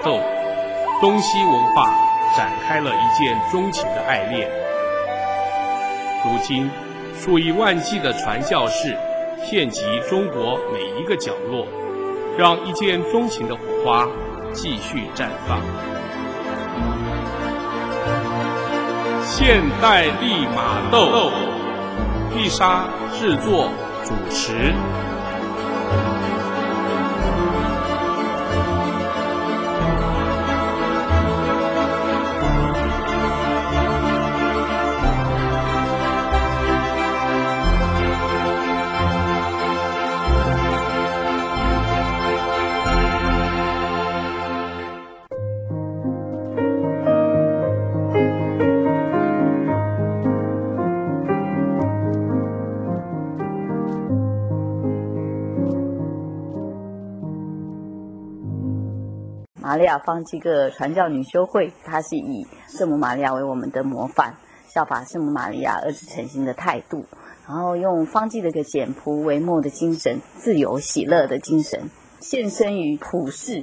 后，东西文化展开了一见钟情的爱恋。如今，数以万计的传教士遍及中国每一个角落，让一见钟情的火花继续绽放。现代利玛窦，丽莎制作主持。 玛利亚方济各传教女修会，它是以圣母玛利亚为我们的模范，效法圣母玛利亚二次成行的态度，然后用方济的一个简朴为末的精神，自由喜乐的精神，献身于普世。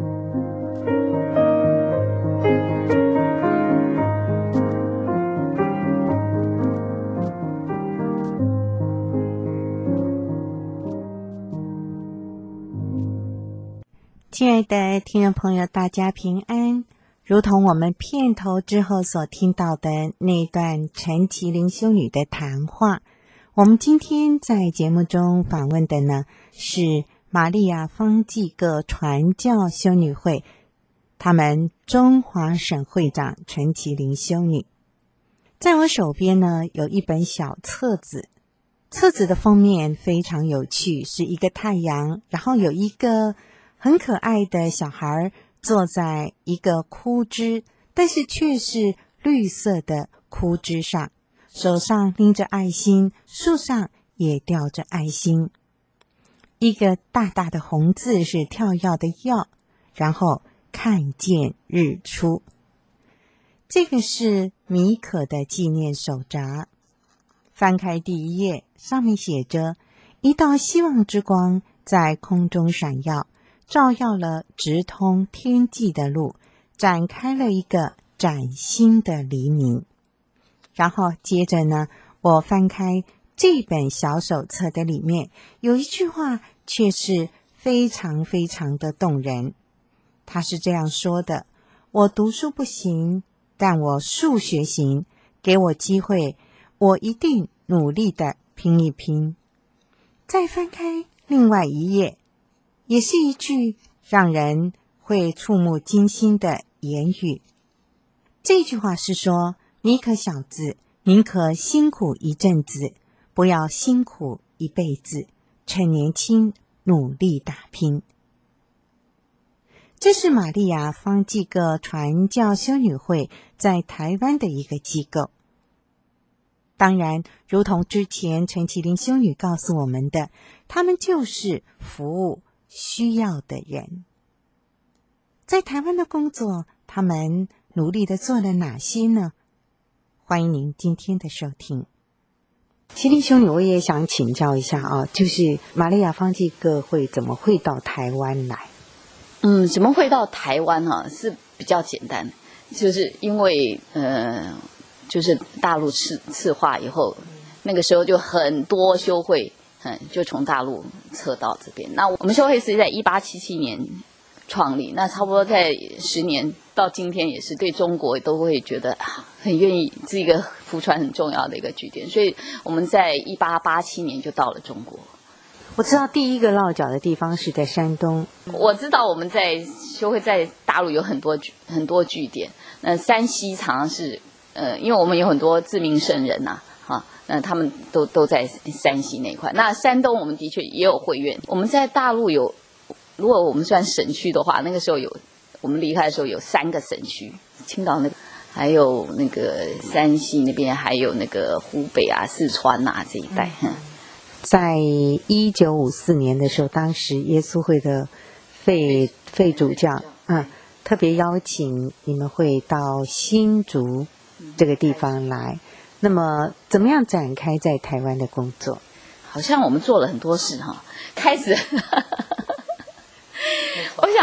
亲爱的听众朋友，大家平安。如同我们片头之后所听到的那段陈其灵修女的谈话，我们今天在节目中访问的呢是玛利亚方济各传教修女会他们中华省会长陈其灵修女。在我手边呢有一本小册子，册子的封面非常有趣，是一个太阳，然后有一个很可爱的小孩坐在一个枯枝，但是却是绿色的枯枝上，手上拎着爱心，树上也吊着爱心。一个大大的红字是跳跃的跃，然后看见日出。这个是米可的纪念手札。翻开第一页，上面写着：一道希望之光在空中闪耀，照耀了直通天际的路，展开了一个崭新的黎明。然后接着呢，我翻开这本小手册的里面，有一句话却是非常非常的动人。他是这样说的：我读书不行，但我数学行，给我机会，我一定努力的拼一拼。再翻开另外一页，也是一句让人会触目惊心的言语。这句话是说：你可小子，宁可辛苦一阵子，不要辛苦一辈子，趁年轻努力打拼。这是玛利亚方济各传教修女会在台湾的一个机构。当然，如同之前陈其灵修女告诉我们的，他们就是服务需要的人。在台湾的工作，他们努力的做了哪些呢？欢迎您今天的收听。其灵修女，我也想请教一下啊，就是玛利亚方济各会怎么会到台湾来？ 怎么会到台湾啊？是比较简单，就是因为就是大陆赤化以后，那个时候就很多修会，就从大陆撤到这边。那我们修会是在1877年创立，那差不多在10年到今天，也是对中国都会觉得很愿意，是一个福传很重要的一个据点。所以我们在1887年就到了中国。 我知道第一个落脚的地方是在山东。 我知道我们在修会在大陆有很多据点。那山西常常是因为我们有很多知名圣人呐，他们都在山西那一块。那山东我们的确也有会院。我们在大陆有，如果我们算省区的话，那个时候我们离开的时候有3个省区，青岛那个，还有那个山西那边，还有那个湖北啊、四川啊这一带。 在1954年的时候，当时耶稣会的费主教特别邀请你们会到新竹这个地方来。那么怎么样展开在台湾的工作？ 好像我们做了很多事开始我想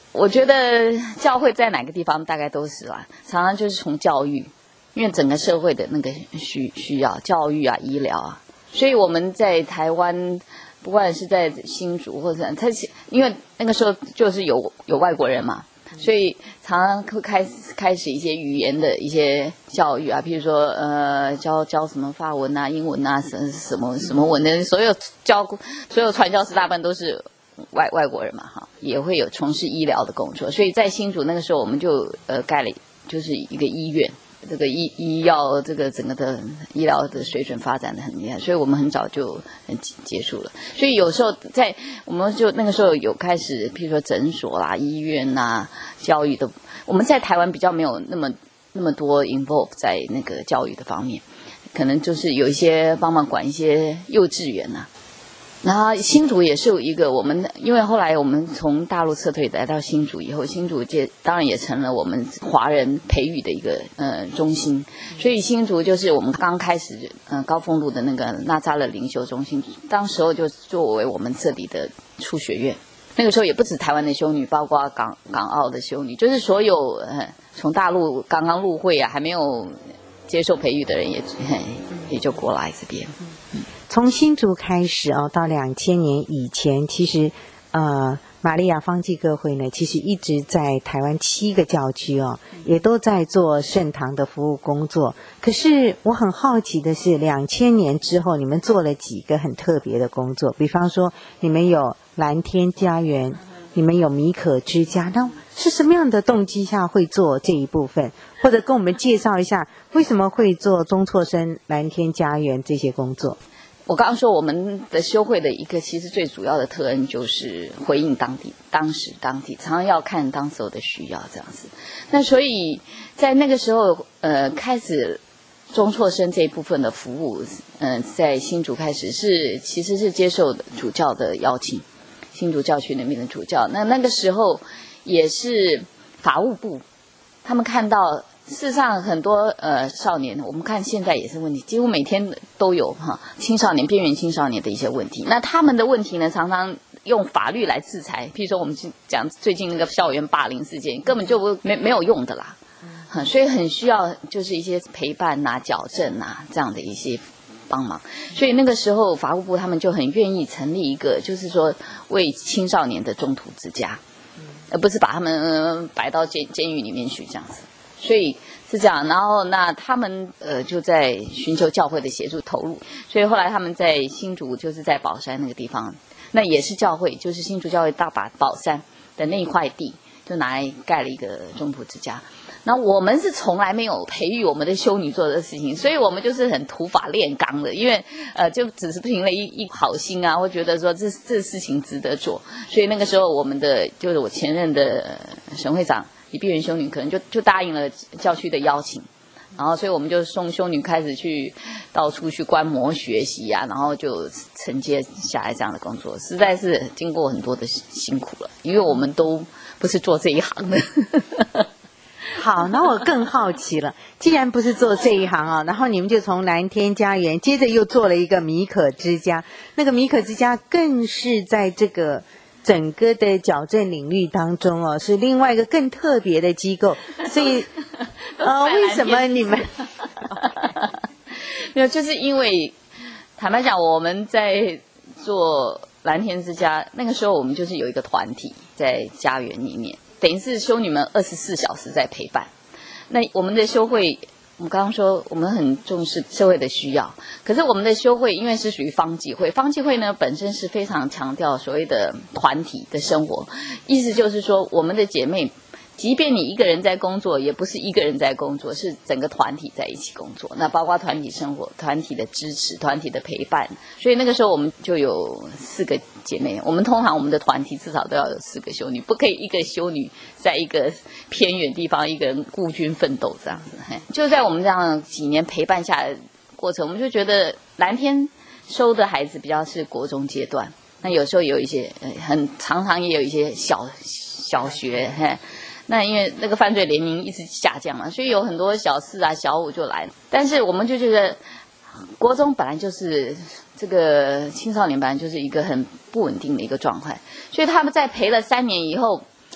我觉得教会在哪个地方大概都是啦，常常就是从教育，因为整个社会的那个需要教育啊、医疗啊，所以我们在台湾，不管是在新竹或者因为那个时候就是有外国人嘛，所以常常会开始一些语言的一些教育啊，譬如说教什么法文啊、英文啊、什么文的，所有传教士大部分都是外国人嘛，哈，也会有从事医疗的工作，所以在新竹那个时候我们就盖了就是一个医院。这个医药这个整个的医疗的水准发展的很厉害，所以我们很早就结束了。所以有时候我们就那个时候有开始，譬如说诊所啦、医院啦、教育的，我们在台湾比较没有那么多 involve 在那个教育的方面，可能就是有一些帮忙管一些幼稚园呐。然后新竹也是有一个因为后来我们从大陆撤退来到新竹以后，新竹当然也成了我们华人培育的一个中心，所以新竹就是我们刚开始高丰路的那个纳扎勒灵修中心，当时候就作为我们这里的初学院。那个时候也不止台湾的修女，包括港澳的修女，就是所有从大陆刚刚入会啊，还没有接受培育的人也就过来这边。 从新竹开始哦，到2000年以前，其实玛利亚方济各会呢，其实一直在台湾7个教区哦，也都在做圣堂的服务工作。可是我很好奇的是，2000年之后，你们做了几个很特别的工作，比方说你们有蓝天家园，你们有米可之家，那是什么样的动机下会做这一部分？或者跟我们介绍一下，为什么会做中辍生、蓝天家园这些工作？ 我刚刚说我们的修会的一个其实最主要的特征就是回应当时常常要看当时候的需要这样子。那所以在那个时候开始中辍生这一部分的服务，在新竹开始其实是接受主教的邀请，新竹教区那边的主教。那个时候也是法务部他们看到。事实上，很多少年，我们看现在也是问题，几乎每天都有青少年、边缘青少年的一些问题。那他们的问题呢，常常用法律来制裁。譬如说，我们讲最近那个校园霸凌事件，根本就没有用的啦。所以很需要就是一些陪伴啊、矫正啊这样的一些帮忙。所以那个时候，法务部他们就很愿意成立一个，就是说为青少年的中途之家，而不是把他们摆到监狱里面去这样子。所以是这样，然后那他们就在寻求教会的协助投入，所以后来他们在新竹就是在宝山那个地方，那也是教会，就是新竹教会大把宝山的那一块地，就拿来盖了一个中途之家。那我们是从来没有培育我们的修女做的事情，所以我们就是很土法炼钢的，因为就只是凭了一好心啊，会觉得说这事情值得做，所以那个时候我们的就是我前任的沈会长。李碧媛修女可能就答应了教区的邀请，然后所以我们就送修女开始去到处去观摩学习啊，然后就承接下来这样的工作，实在是经过很多的辛苦了，因为我们都不是做这一行的。 好，那我更好奇了，既然不是做这一行啊，然后你们就从蓝天家园，接着又做了一个米可之家，那个米可之家更是在这个整个的矫正领域当中哦，是另外一个更特别的机构，所以为什么你们没有？就是因为坦白讲，我们在做蓝天之家那个时候，我们就是有一个团体在家园里面，等于是修女们24小时在陪伴。那我们的修会。我们刚刚说我们很重视社会的需要，可是我们的修会因为是属于方济会，方济会呢本身是非常强调所谓的团体的生活，意思就是说我们的姐妹即便你一个人在工作，也不是一个人在工作，是整个团体在一起工作，那包括团体生活、团体的支持、团体的陪伴。所以那个时候我们就有4个姐妹，我们通常我们的团体至少都要有4个修女，不可以一个修女在一个偏远地方一个人孤军奋斗这样子。就在我们这样几年陪伴下来的过程，我们就觉得蓝天收的孩子比较是国中阶段，那有时候有一些常常也有一些小学那因为那个犯罪年龄一直下降嘛，所以有很多小4啊、小5就来了。但是我们就觉得，国中本来就是这个青少年本来就是一个很不稳定的一个状态，所以他们在陪了3年以后，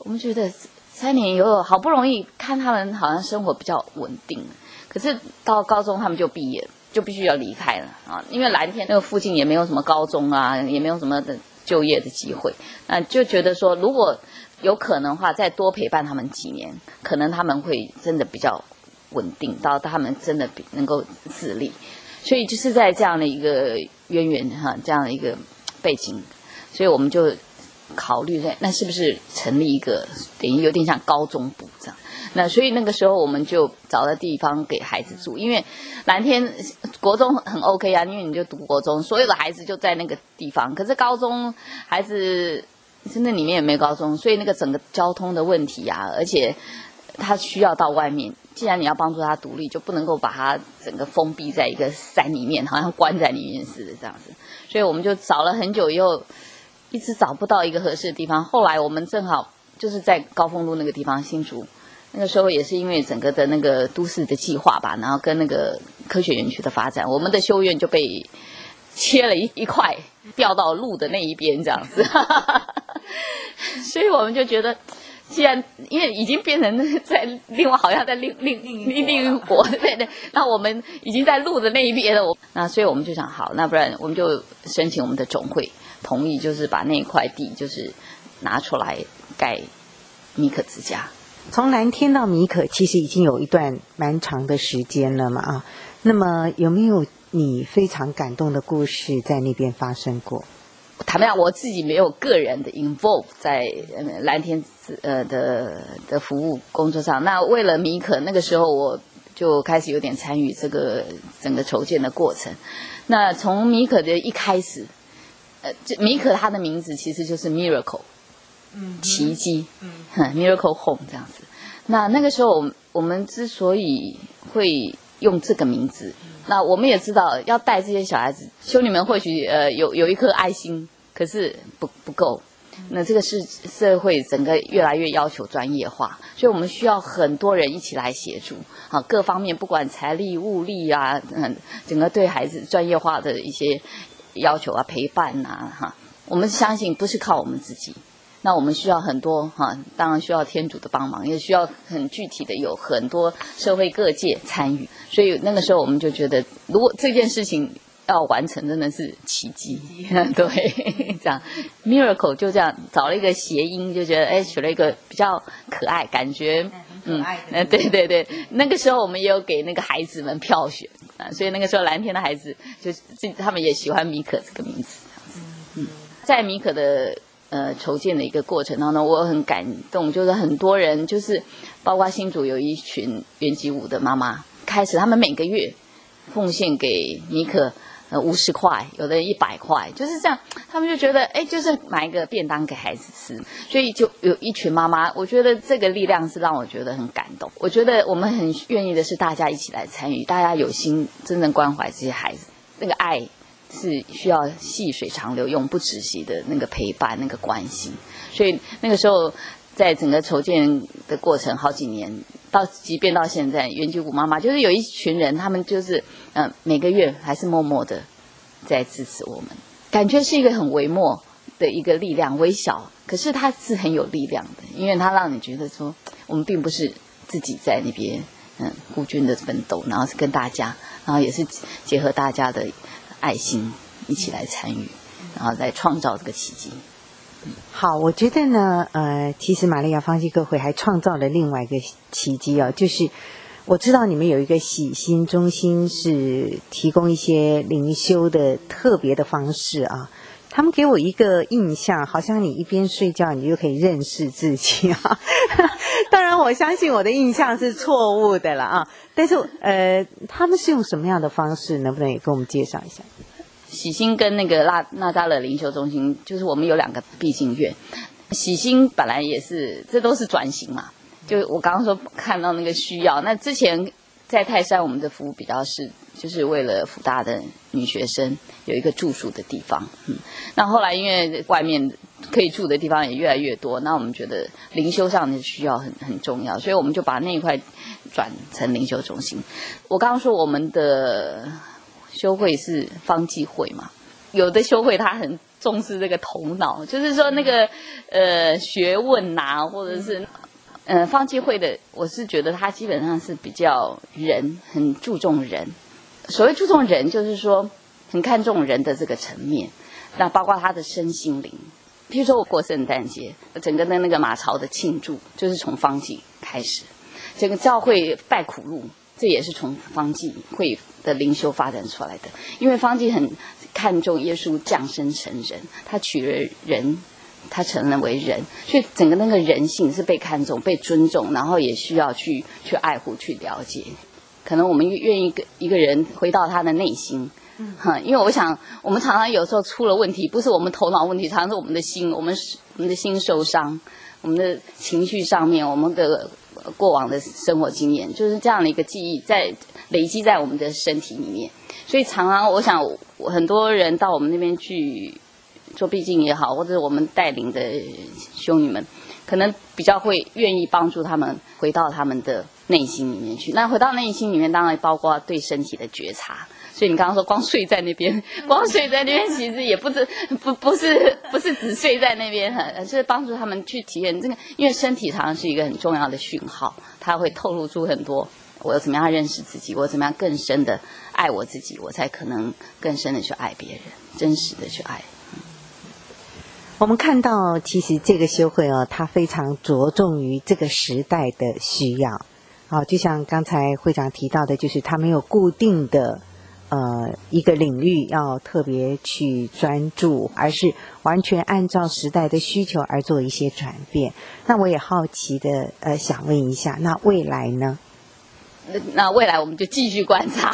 我们觉得3年以后好不容易看他们好像生活比较稳定，可是到高中他们就毕业，就必须要离开了啊，因为蓝天那个附近也没有什么高中啊，也没有什么的就业的机会，那就觉得说，如果有可能的话，再多陪伴他们几年，可能他们会真的比较稳定，到他们真的能够自立。所以就是在这样的一个渊源哈，这样的一个背景，所以我们就考虑那是不是成立一个等于有点像高中部这样。那所以那个时候我们就找到地方给孩子住，因为蓝天国中很 OK 啊，因为你就读国中，所有的孩子就在那个地方。可是高中孩子那里面也没有高中，所以那个整个交通的问题啊，而且他需要到外面。既然你要帮助他独立，就不能够把他整个封闭在一个山里面，好像关在里面似的这样子。所以我们就找了很久以后，一直找不到一个合适的地方。后来我们正好就是在高丰路那个地方，新竹。那个时候也是因为整个的那个都市的计划吧，然后跟那个科学园区的发展，我们的修院就被切了一块，调到路的那一边这样子。所以我们就觉得，既然因为已经变成在另外好像在另一国，对对，那我们已经在路的那一边了，那所以我们就想，好，那不然我们就申请我们的总会同意，就是把那一块地就是拿出来盖米可之家。 从蓝天到米可其实已经有一段蛮长的时间了嘛啊，那么有没有你非常感动的故事在那边发生过？ 坦白讲，我自己没有个人的 involve 在蓝天的服务工作上。那为了米可，那个时候我就开始有点参与这个整个筹建的过程。那从米可的一开始，米可它的名字其实就是 miracle。奇迹，miracle home 这样子。那个时候我们之所以会用这个名字，那我们也知道要带这些小孩子，修女们或许有一颗爱心，可是不够。那这个是社会整个越来越要求专业化，所以我们需要很多人一起来协助，各方面不管财力、物力啊，整个对孩子专业化的一些要求啊、陪伴啊，我们相信不是靠我们自己。那我们需要很多当然需要天主的帮忙，也需要很具体的有很多社会各界参与。所以那个时候我们就觉得，如果这件事情要完成，真的是奇迹。对，这样 miracle 就这样找了一个谐音，就觉得取了一个比较可爱，感觉对对对。那个时候我们也有给那个孩子们票选所以那个时候蓝天的孩子他们也喜欢米可这个名字。在米可的筹建的一个过程当中，我很感动，就是很多人，就是包括新竹有一群原籍舞的妈妈，开始他们每个月奉献给米可50块，有的人100块，就是这样，他们就觉得就是买一个便当给孩子吃，所以就有一群妈妈，我觉得这个力量是让我觉得很感动。我觉得我们很愿意的是大家一起来参与，大家有心真正关怀这些孩子，那个爱是需要细水长流、永不止息的那个陪伴、那个关心。所以那个时候，在整个筹建的过程好几年，即便到现在，原居谷妈妈就是有一群人，他们就是每个月还是默默的在支持我们，感觉是一个很微末的一个力量，微小，可是它是很有力量的，因为它让你觉得说，我们并不是自己在那边孤军的奋斗，然后是跟大家，然后也是结合大家的爱心一起来参与，然后来创造这个奇迹。 好，我觉得呢，其实玛利亚方济各会还创造了另外一个奇迹哦，就是我知道你们有一个喜心中心，是提供一些灵修的特别的方式啊。他们给我一个印象，好像你一边睡觉，你就可以认识自己啊。当然，我相信我的印象是错误的了啊。但是，他们是用什么样的方式？能不能也跟我们介绍一下？ 喜心跟那个纳扎勒灵修中心，就是我们有2个必经院。喜心本来也是，这都是转型嘛。就我刚刚说看到那个需要，那之前在泰山我们的服务比较是，就是为了辅大的女学生有一个住宿的地方。那后来因为外面可以住的地方也越来越多，那我们觉得灵修上的需要很重要，所以我们就把那一块转成灵修中心。我刚刚说我们的修会是方济会嘛，有的修会它很重视这个头脑，就是说那个学问呐，或者是方济会的，我是觉得他基本上是比较人，很注重人。所谓注重人，就是说很看重人的这个层面，那包括他的身心灵。譬如说我过圣诞节，整个的那个马槽的庆祝就是从方济开始，整个教会拜苦路，这也是从方济会的灵修发展出来的。因为方济很看重耶稣降生成人，他取了人，他承认为人，所以整个那个人性是被看重、被尊重，然后也需要去爱护、去了解。可能我们愿意一个人回到他的内心。因为我想，我们常常有时候出了问题，不是我们头脑问题，常常是我们的心，我们的心受伤，我们的情绪上面，我们的过往的生活经验，就是这样的一个记忆在累积在我们的身体里面。所以常常我想，很多人到我们那边去做避静也好，或者我们带领的修女们，可能比较会愿意帮助他们回到他们的内心里面去。那回到内心里面，当然包括对身体的觉察。所以你刚刚说光睡在那边，其实也不是只睡在那边，而是帮助他们去体验这个，因为身体常常是一个很重要的讯号，它会透露出很多我怎么样认识自己，我怎么样更深的爱我自己，我才可能更深的去爱别人，真实的去爱。 我们看到其实这个修会它非常着重于这个时代的需要。就像刚才会长提到的，就是它没有固定的一个领域要特别去专注，而是完全按照时代的需求而做一些转变。那我也好奇的想问一下，那未来呢？ 那未来我们就继续观察。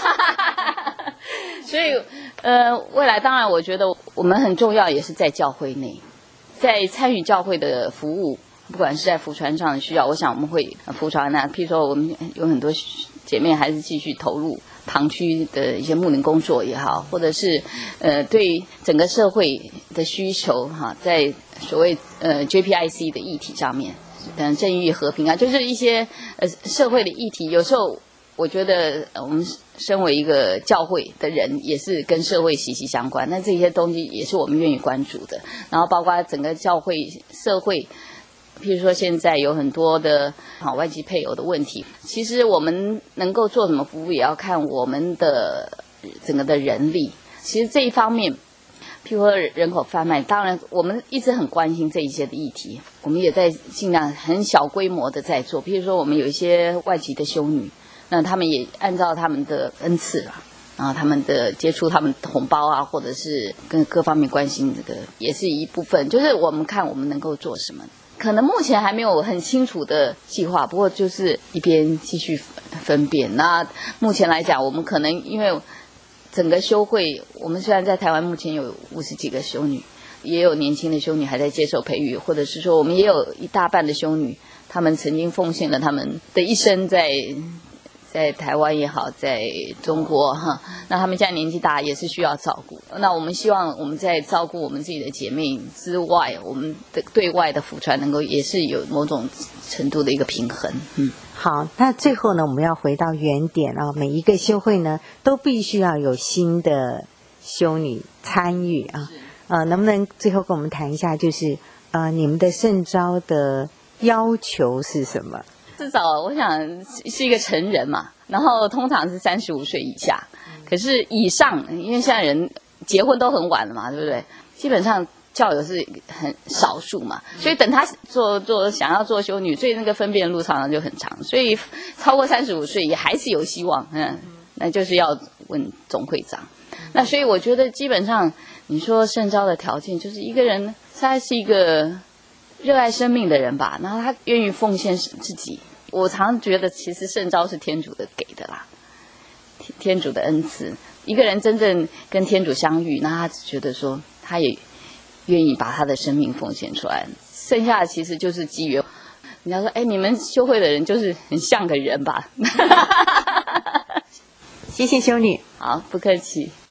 所以未来当然我觉得我们很重要，也是在教会内，在参与教会的服务，不管是在福传上的需要，我想我们会福传譬如说我们有很多姐妹还是继续投入堂区的一些牧灵工作也好，或者是对整个社会的需求在所谓JPIC 的议题上面，正义和平啊，就是一些社会的议题。有时候我觉得我们身为一个教会的人，也是跟社会息息相关，那这些东西也是我们愿意关注的。然后包括整个教会社会，譬如说现在有很多的外籍配偶的问题，其实我们能够做什么服务，也要看我们的整个的人力。其实这一方面，譬如说人口贩卖，当然我们一直很关心这一些的议题，我们也在尽量很小规模的在做。譬如说我们有一些外籍的修女，那他们也按照他们的恩赐然后他们的接触他们同胞啊，或者是跟各方面关心，这个也是一部分。就是我们看我们能够做什么，可能目前还没有很清楚的计划，不过就是一边继续分辨。那目前来讲，我们可能因为整个修会，我们虽然在台湾目前有50几个修女，也有年轻的修女还在接受培育，或者是说我们也有一大半的修女，她们曾经奉献了她们的一生在台湾也好，在中国那他们现在年纪大，也是需要照顾。那我们希望我们在照顾我们自己的姐妹之外，我们的对外的福传能够也是有某种程度的一个平衡。 好，那最后呢，我们要回到原点每一个修会呢，都必须要有新的修女参与能不能最后跟我们谈一下，就是你们的圣召的要求是什么？ 至少我想是一个成人嘛，然后通常是35岁以下，可是以上，因为现在人结婚都很晚了嘛，对不对？基本上教友是很少数嘛，所以等他想要做修女，所以那个分辨路常常就很长，所以超过35岁也还是有希望，那就是要问总会长。那所以我觉得基本上你说圣召的条件，就是一个人他是一个热爱生命的人吧，然后他愿意奉献自己。我常觉得其实圣召是天主的给的啦，天主的恩赐。一个人真正跟天主相遇，那他觉得说他也愿意把他的生命奉献出来，剩下的其实就是机缘。人家说你们修会的人就是很像个人吧。 谢谢修女。 好，不客气。